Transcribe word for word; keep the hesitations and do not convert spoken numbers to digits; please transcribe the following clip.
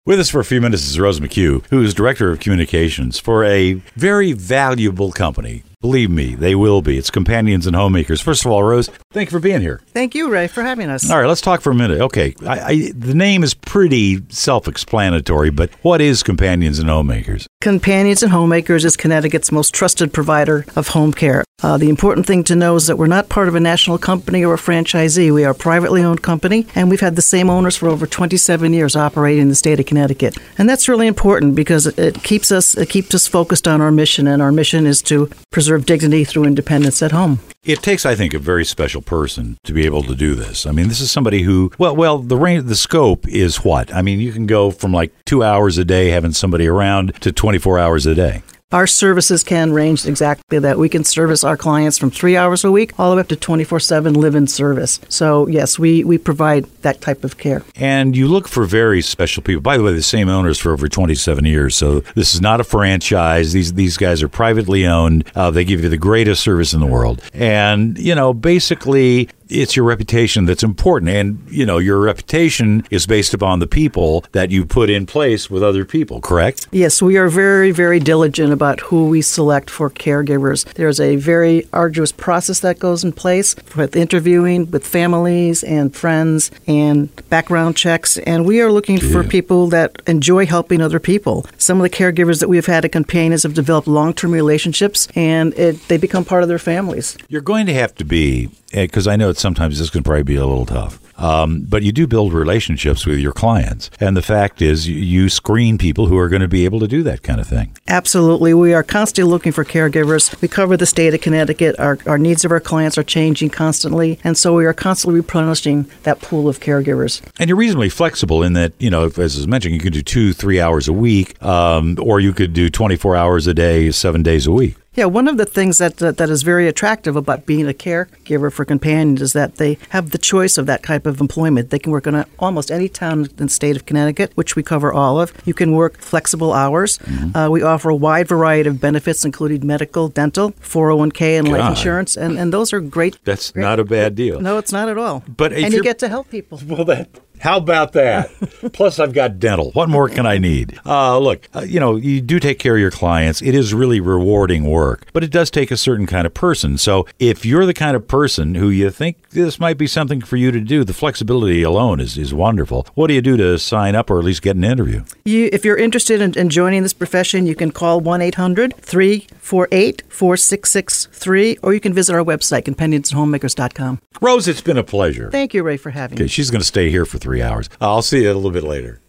With us for a few minutes is Rose McHugh, who is Director of Communications for a very valuable company. Believe me, they will be. It's Companions and Homemakers. First of all, Rose, thank you for being here. Thank you, Ray, for having us. All right, let's talk for a minute. Okay, I, I, the name is pretty self-explanatory, but what is Companions and Homemakers? Companions and Homemakers is Connecticut's most trusted provider of home care. Uh, the important thing to know is that we're not part of a national company or a franchisee. We are a privately owned company, and we've had the same owners for over twenty-seven years operating in the state of Connecticut. And that's really important because it keeps us it keeps us focused on our mission, and our mission is to preserve dignity through independence at home. It takes, I think, a very special person to be able to do this. I mean, this is somebody who, well, well, the range, the scope is what? I mean, you can go from like two hours a day having somebody around to twenty-four hours a day. Our services can range exactly that. We can service our clients from three hours a week all the way up to twenty-four seven live-in service. So, yes, we, we provide that type of care. And you look for very special people. By the way, the same owners for over twenty-seven years. So this is not a franchise. These these guys are privately owned. Uh, they give you the greatest service in the world. And, you know, basically, it's your reputation that's important. And, you know, your reputation is based upon the people that you put in place with other people, correct? Yes, we are very, very diligent about who we select for caregivers. There's a very arduous process that goes in place with interviewing with families and friends and background checks. And we are looking yeah. for people that enjoy helping other people. Some of the caregivers that we've had at Companions have developed long-term relationships, and it, they become part of their families. You're going to have to be, because I know that sometimes this can probably be a little tough. Um, but you do build relationships with your clients. And the fact is you, you screen people who are going to be able to do that kind of thing. Absolutely. We are constantly looking for caregivers. We cover the state of Connecticut. Our, our needs of our clients are changing constantly. And so we are constantly replenishing that pool of caregivers. And you're reasonably flexible in that, you know, as I was mentioning, you could do two, three hours a week, um, or you could do twenty-four hours a day, seven days a week. Yeah, one of the things that, that that is very attractive about being a caregiver for Companions is that they have the choice of that type of employment. They can work in a, almost any town in the state of Connecticut, which we cover all of. You can work flexible hours. Mm-hmm. Uh, we offer a wide variety of benefits, including medical, dental, four oh one k, and God. life insurance, and, and those are great. That's great. not a bad deal. No, it's not at all. But and you get to help people. Well, that... How about that? Plus, I've got dental. What more can I need? Uh, look, uh, you know, you do take care of your clients. It is really rewarding work, but it does take a certain kind of person. So if you're the kind of person who you think this might be something for you to do, the flexibility alone is, is wonderful. What do you do to sign up or at least get an interview? You, if you're interested in, in joining this profession, you can call one eight hundred three four eight four six six three, or you can visit our website, companions and homemakers dot com. Rose, it's been a pleasure. Thank you, Ray, for having okay, me. She's going to stay here for three hours. I'll see you a little bit later.